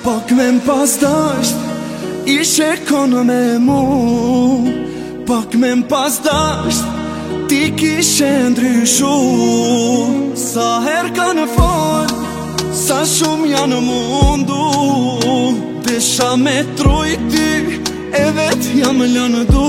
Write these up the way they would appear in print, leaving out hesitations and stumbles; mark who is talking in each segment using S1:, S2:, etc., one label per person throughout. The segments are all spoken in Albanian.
S1: Pak me m'pas dasht, ishe konë me mu. Pak me m'pas dasht, ti kishe ndryshu. Sa her kanë fol, sa shumë janë mundu. Desha me trujti, e vet jam lëndu.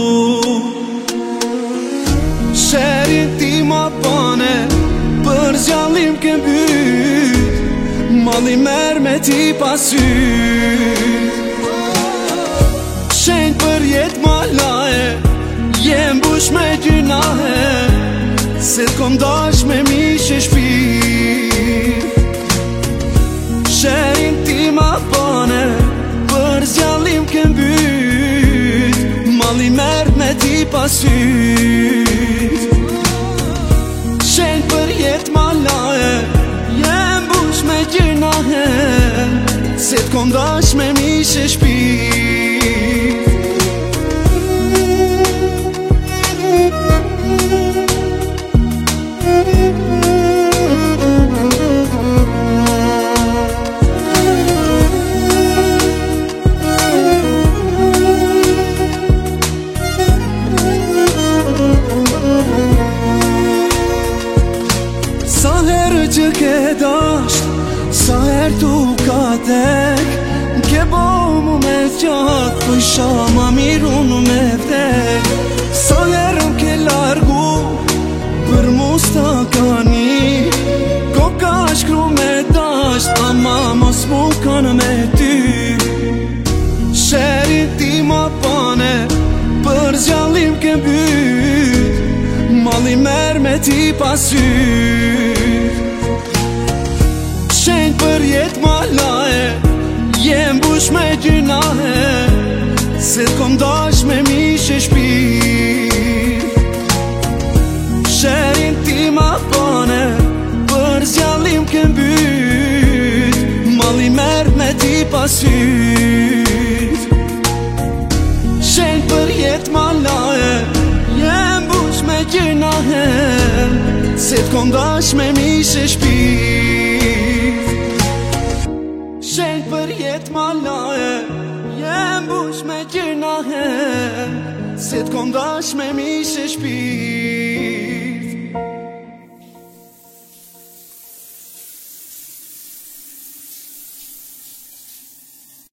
S1: Sherin ti ma pane, për zjallim ke mbyt. Malli merë me ti pasyt. Shenjt për jet ma laje, jem bush me gjynahe. Se t'kom dash me mishe shpit. Sherin ti ma pane, për zjallim ke mbyt. Malli merë me ti pasyt. Shenjt për jet ma laje, jem bush me gjynahe. Se t'kom dash me mishe shpit. Sa herë që ke dasht, sa herë tu ka tek. M'ke bo mu me t'gjat, po isha ma miru mu me vdek. Sa herë m'ke largu, për mu stakani. Ko ka shkru me dasht, ama mos mu kanë me ty. Sherin ti ma pane, për zjallim ke mbyt. Malli merë me ti pasyt. Shenjt për jet ma laje, jem bush me gjynahe. Se t'kom dash me mishe shpit. Sherin ti ma pane, për zjallim ke mbyt. Malli merë me ti pasyt. Shenjt për jet ma laje, jem bush me gjynahe. Se t'kom dash me mishe shpit. Shenjt për jet ma laje, jem bush me gjynahe. Se t'kom dash me mishe shpit.